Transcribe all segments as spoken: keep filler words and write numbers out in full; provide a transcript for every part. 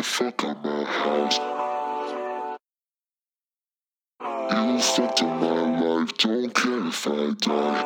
fuck out my house. You fucked up my life, don't care if I die.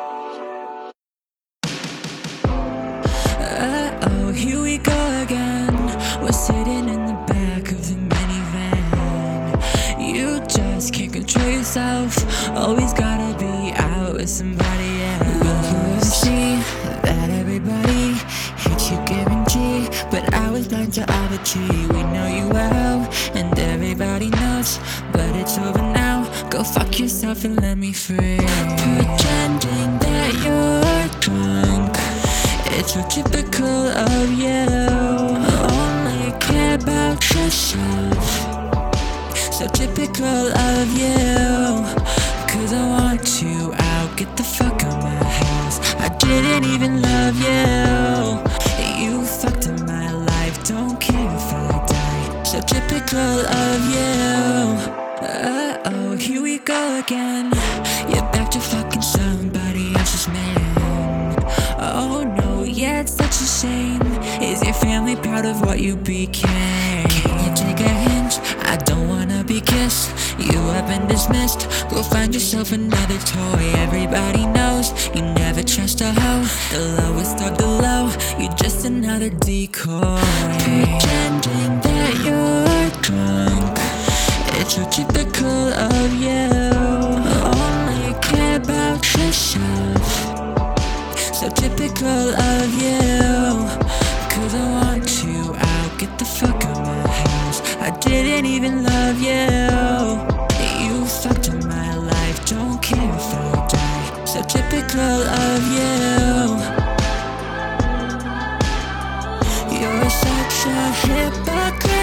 Uh-oh, here we go again. We're sitting in the back of the minivan. You just can't control yourself, always gotta be out with somebody else. Will you ever see that everybody hates you, guarantee? But I was blind to all the tree. We know you well, and everybody knows, but it's over now. Go fuck yourself and let me free. Pretending that you're drunk, it's so typical of you. Only care about yourself, so typical of you. Cause I want you out, get the fuck out my house. I didn't even love you. You fucked up my life, don't care if I die. So typical of you. Uh-oh, here we go again. You're back to fucking somebody else's man. Oh no, yeah, it's such a shame. Is your family proud of what you became? Can you take a hint? I don't wanna be kissed. You have been dismissed. Go find yourself another toy. Everybody knows you never trust a hoe. The lowest of the low, you're just another decoy. Pretending that you're drunk, it's so typical of you. Only care about yourself, so typical of you. Cause I want you out, get the fuck out my house. I didn't even love you. You fucked up my life, don't care if I die. So typical of you. You're such a hypocrite.